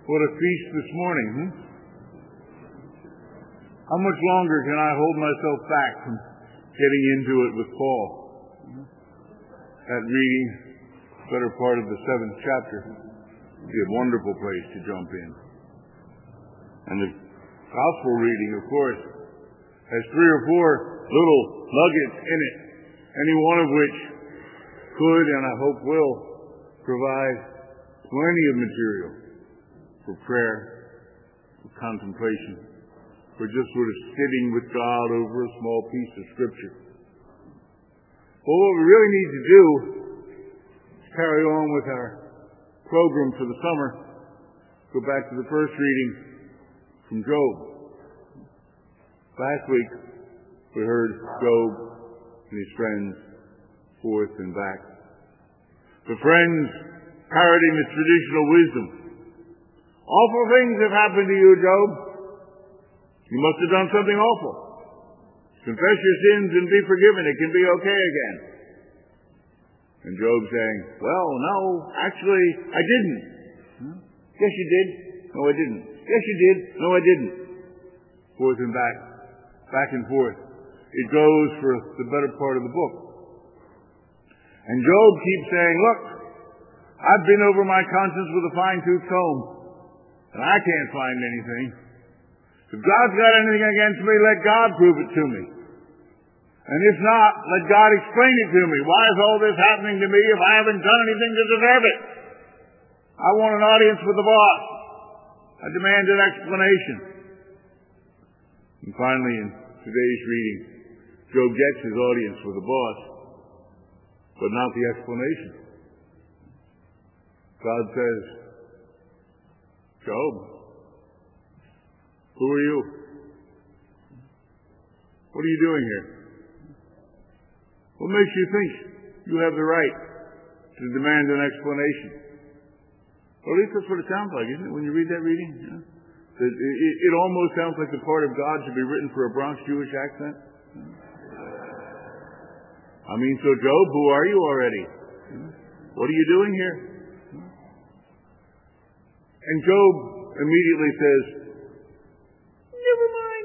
What a feast this morning, How much longer can I hold myself back from getting into it with Paul? That reading, better part of the 7th chapter, would be a wonderful place to jump in. And the gospel reading, of course, has 3 or 4 little nuggets in it, any one of which could, and I hope will, provide plenty of material for prayer, for contemplation, for just sort of sitting with God over a small piece of Scripture. Well, what we really need to do is carry on with our program for the summer. Go back to the first reading from Job. Last week, we heard Job and his friends forth and back. The friends parroting the traditional wisdom. Awful things have happened to you, Job. You must have done something awful. Confess your sins and be forgiven. It can be okay again. And Job saying, well, no, actually, I didn't. Yes, you did. No, I didn't. Yes, you did. No, I didn't. Forth and back and forth. It goes for the better part of the book. And Job keeps saying, look, I've been over my conscience with a fine-tooth comb, and I can't find anything. If God's got anything against me, let God prove it to me. And if not, let God explain it to me. Why is all this happening to me if I haven't done anything to deserve it? I want an audience with the boss. I demand an explanation. And finally, in today's reading, Job gets his audience with the boss, but not the explanation. God says, Job, who are you? What are you doing here? What makes you think you have the right to demand an explanation? Well, at least that's what it sounds like, isn't it, when you read that reading? Yeah. It almost sounds like the part of God should be written for a Bronx Jewish accent. I mean, so Job, who are you already? What are you doing here? And Job immediately says, never mind.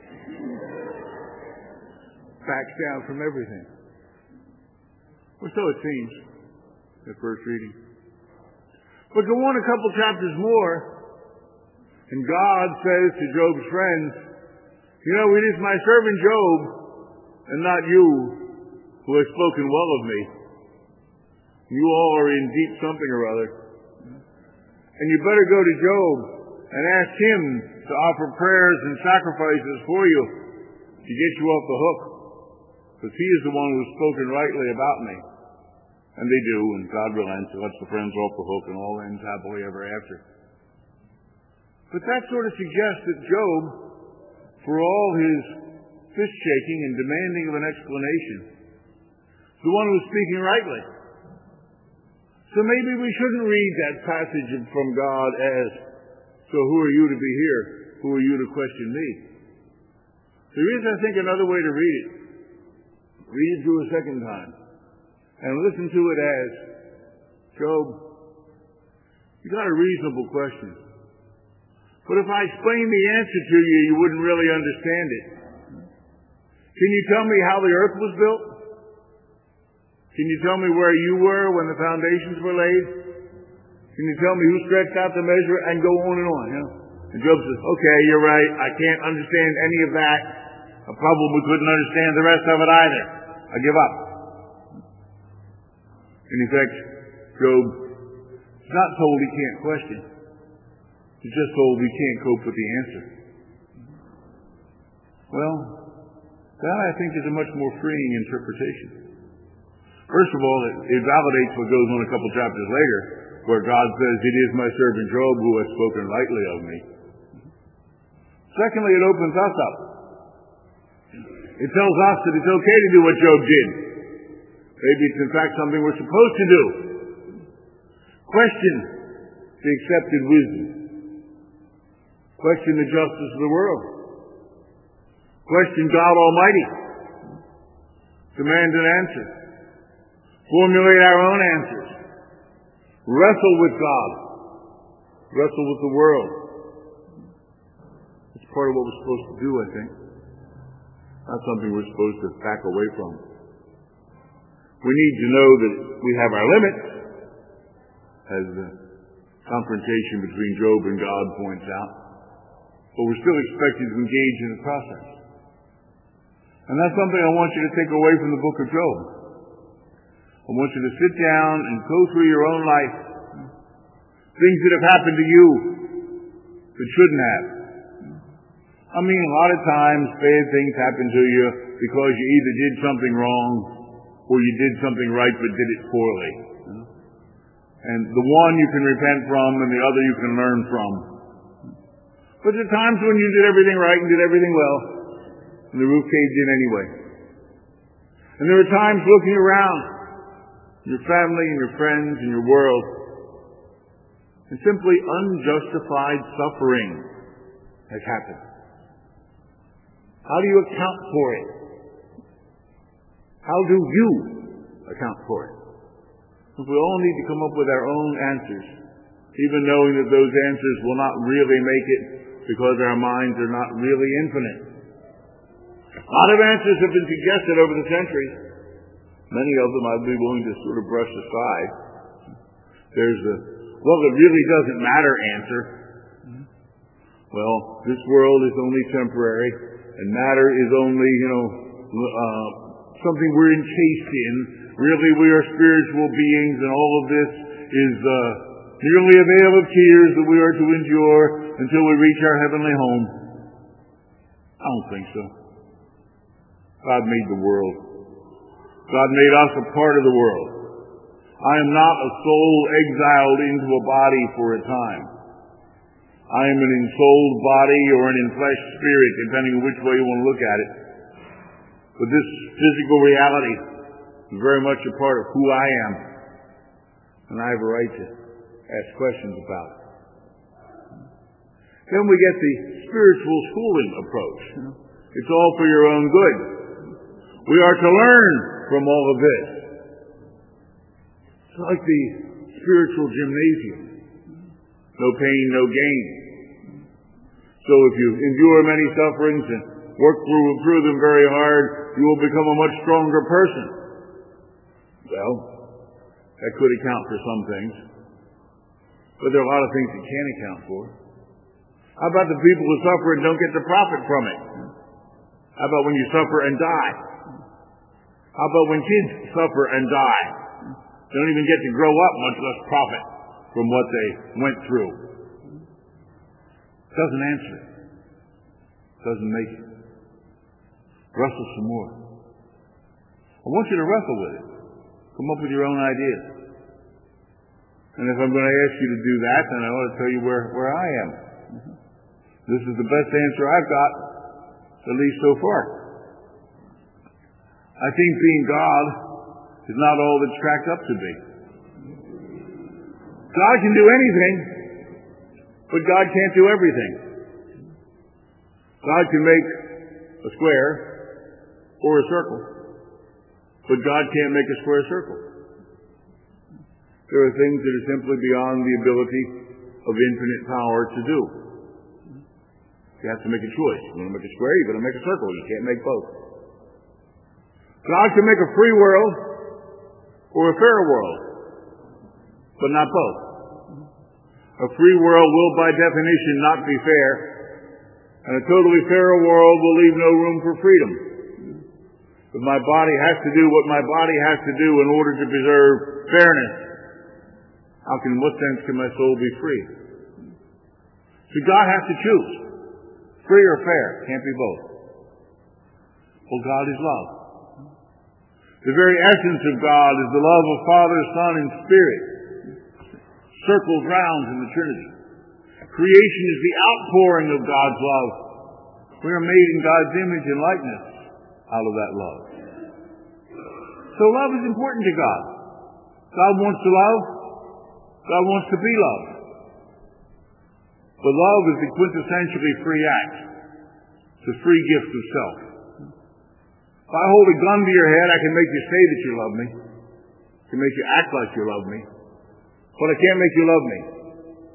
Backs down from everything. Well, so it seems, at first reading. But go on a couple chapters more, and God says to Job's friends, you know, it is my servant Job, and not you, who has spoken well of me. You all are in deep something or other. And you better go to Job and ask him to offer prayers and sacrifices for you to get you off the hook. Because he is the one who's spoken rightly about me. And they do, and God relents and lets the friends off the hook, and all ends happily ever after. But that sort of suggests that Job, for all his fist-shaking and demanding of an explanation, is the one who's speaking rightly. So maybe we shouldn't read that passage from God as, so who are you to be here? Who are you to question me? There is, I think, another way to read it. Read it through a second time. And listen to it as, Job, you got a reasonable question. But if I explain the answer to you, you wouldn't really understand it. Can you tell me how the earth was built? Can you tell me where you were when the foundations were laid? Can you tell me who stretched out the measure? And go on and on. You know? And Job says, okay, you're right. I can't understand any of that. I probably couldn't understand the rest of it either. I give up. In effect, Job is not told he can't question. He's just told he can't cope with the answer. Well, that I think is a much more freeing interpretation. First of all, it validates what goes on a couple chapters later, where God says, it is my servant Job who has spoken rightly of me. Secondly, it opens us up. It tells us that it's okay to do what Job did. Maybe it's in fact something we're supposed to do. Question the accepted wisdom. Question the justice of the world. Question God Almighty. Demand an answer. Formulate our own answers. Wrestle with God. wrestle with the world. It's part of what we're supposed to do, I think. Not something we're supposed to back away from. We need to know that we have our limits, as the confrontation between Job and God points out, but we're still expected to engage in the process. And that's something I want you to take away from the book of Job. I want you to sit down and go through your own life, things that have happened to you that shouldn't have. I mean, a lot of times bad things happen to you because you either did something wrong or you did something right but did it poorly. And the one you can repent from and the other you can learn from. But there are times when you did everything right and did everything well, and the roof caved in anyway. And there are times looking around, your family and your friends and your world, and simply unjustified suffering has happened. How do you account for it? How do you account for it? We all need to come up with our own answers, even knowing that those answers will not really make it because our minds are not really infinite. A lot of answers have been suggested over the centuries. Many of them I'd be willing to sort of brush aside. There's the, well, it really doesn't matter answer. Well, this world is only temporary, and matter is only, something we're encased in. Really, we are spiritual beings, and all of this is merely a veil of tears that we are to endure until we reach our heavenly home. I don't think so. God made the world. God made us a part of the world. I am not a soul exiled into a body for a time. I am an ensouled body or an enfleshed spirit, depending on which way you want to look at it. But this physical reality is very much a part of who I am. And I have a right to ask questions about it. Then we get the spiritual schooling approach. It's all for your own good. We are to learn from all of this. It's like the spiritual gymnasium. No pain, no gain. So if you endure many sufferings and work through them very hard, you will become a much stronger person. Well, that could account for some things. But there are a lot of things you can't account for. How about the people who suffer and don't get the profit from it? How about when you suffer and die? How about when kids suffer and die? They don't even get to grow up, much less profit from what they went through. Doesn't answer it. Doesn't make it. Wrestle some more. I want you to wrestle with it. Come up with your own ideas. And if I'm going to ask you to do that, then I ought to tell you where I am. This is the best answer I've got, at least so far. I think being God is not all that's cracked up to be. God can do anything, but God can't do everything. God can make a square or a circle, but God can't make a square circle. There are things that are simply beyond the ability of infinite power to do. You have to make a choice. You want to make a square, you're going to make a circle. You can't make both. God can make a free world or a fair world, but not both. A free world will, by definition, not be fair, and a totally fair world will leave no room for freedom. But my body has to do what my body has to do in order to preserve fairness. In what sense can my soul be free? So God has to choose. Free or fair. Can't be both. Well, God is love. The very essence of God is the love of Father, Son, and Spirit. Circles round in the Trinity. Creation is the outpouring of God's love. We are made in God's image and likeness out of that love. So love is important to God. God wants to love. God wants to be loved. But love is the quintessentially free act. It's a free gift of self. If I hold a gun to your head, I can make you say that you love me. I can make you act like you love me. But I can't make you love me.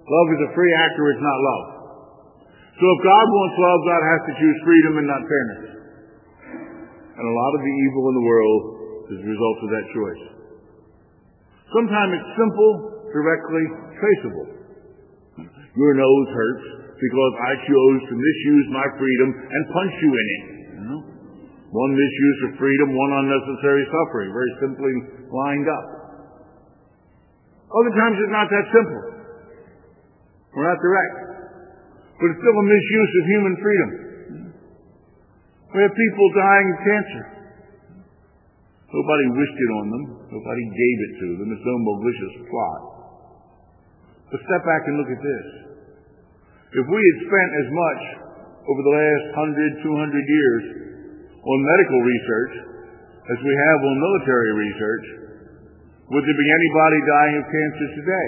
Love is a free act or it's not love. So if God wants love, God has to choose freedom and not fairness. And a lot of the evil in the world is a result of that choice. Sometimes it's simple, directly traceable. Your nose hurts because I chose to misuse my freedom and punch you in it. One misuse of freedom, one unnecessary suffering, very simply lined up. Other times it's not that simple. We're not direct. But it's still a misuse of human freedom. We have people dying of cancer. Nobody wished it on them. Nobody gave it to them. It's no malicious plot. But step back and look at this. If we had spent as much over the last 100, 200 years on medical research as we have on military research, would there be anybody dying of cancer today?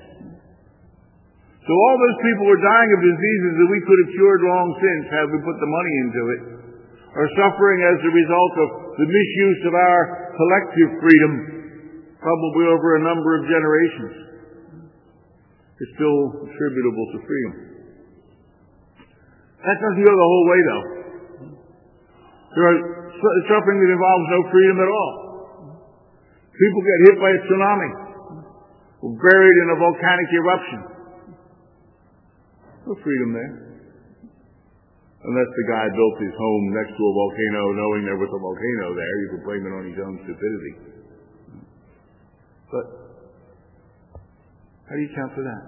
So all those people were dying of diseases that we could have cured long since had we put the money into it, are suffering as a result of the misuse of our collective freedom, probably over a number of generations. It's still attributable to freedom. That doesn't go the whole way, though. There are suffering that involves no freedom at all. People get hit by a tsunami, or buried in a volcanic eruption. No freedom there. Unless the guy built his home next to a volcano knowing there was a volcano there, you could blame it on his own stupidity. But how do you count for that?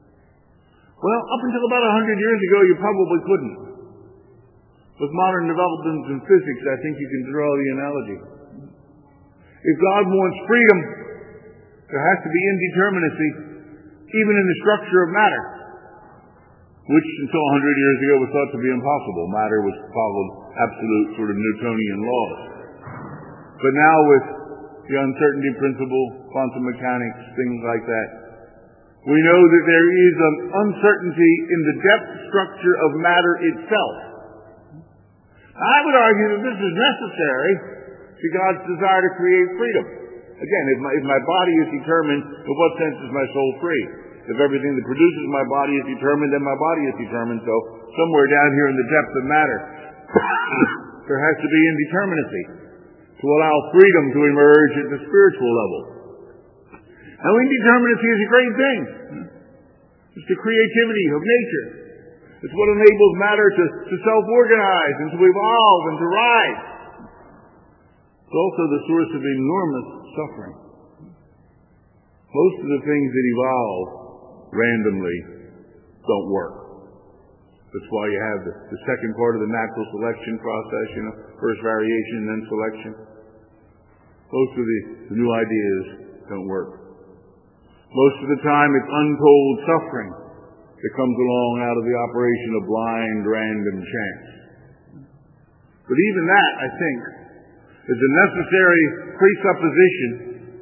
Well, up until about 100 years ago, you probably couldn't. With modern developments in physics, I think you can draw the analogy. If God wants freedom, there has to be indeterminacy, even in the structure of matter, which until 100 years ago was thought to be impossible. Matter was followed absolute sort of Newtonian laws. But now with the uncertainty principle, quantum mechanics, things like that, we know that there is an uncertainty in the depth structure of matter itself. I would argue that this is necessary to God's desire to create freedom. Again, if my body is determined, in what sense is my soul free? If everything that produces my body is determined, then my body is determined. So somewhere down here in the depth of matter, there has to be indeterminacy to allow freedom to emerge at the spiritual level. Now, indeterminacy is a great thing. It's the creativity of nature. It's what enables matter to self-organize and to evolve and to rise. It's also the source of enormous suffering. Most of the things that evolve randomly don't work. That's why you have the second part of the natural selection process, first variation and then selection. Most of the new ideas don't work. Most of the time it's untold suffering that comes along out of the operation of blind, random chance. But even that, I think, is a necessary presupposition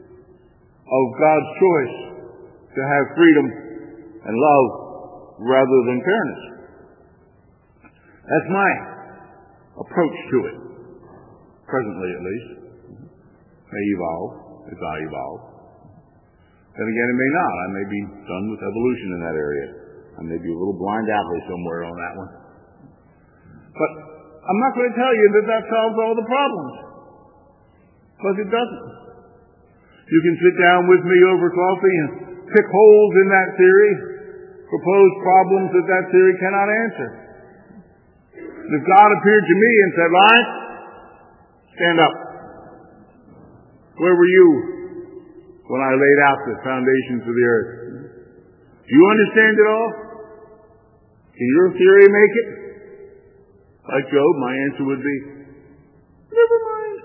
of God's choice to have freedom and love rather than fairness. That's my approach to it, presently at least. May evolve as I evolve. Then again, it may not. I may be done with evolution in that area. I may be a little blind apple somewhere on that one. But I'm not going to tell you that solves all the problems, because it doesn't. You can sit down with me over coffee and pick holes in that theory, propose problems that theory cannot answer. And if God appeared to me and said, "Lawrence, stand up. Where were you when I laid out the foundations of the earth? Do you understand it all? Can your theory make it?" Like Job, my answer would be, "Never mind."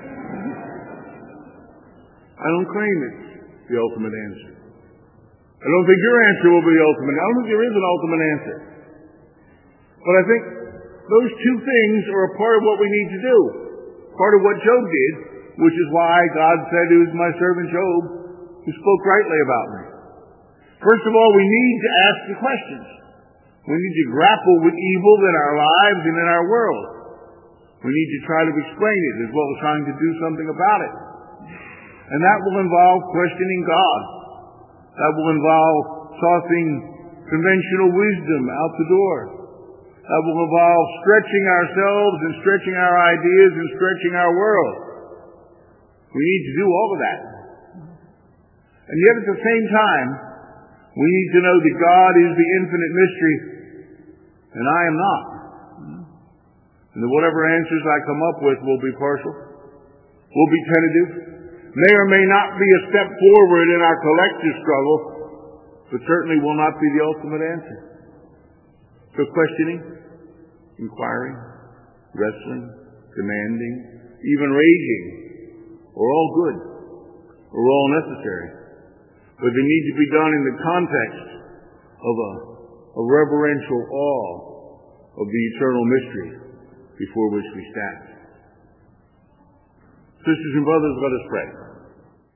I don't claim it's the ultimate answer. I don't think your answer will be the ultimate. I don't think there is an ultimate answer. But I think those two things are a part of what we need to do. Part of what Job did, which is why God said it was my servant Job who spoke rightly about me. First of all, we need to ask the questions. We need to grapple with evil in our lives and in our world. We need to try to explain it as well as trying to do something about it. And that will involve questioning God. That will involve tossing conventional wisdom out the door. That will involve stretching ourselves and stretching our ideas and stretching our world. We need to do all of that. And yet at the same time, we need to know that God is the infinite mystery, and I am not. And that whatever answers I come up with will be partial, will be tentative, may or may not be a step forward in our collective struggle, but certainly will not be the ultimate answer. So questioning, inquiring, wrestling, demanding, even raging, are all good, are all necessary. But they need to be done in the context of a reverential awe of the eternal mystery before which we stand. Sisters and brothers, let us pray.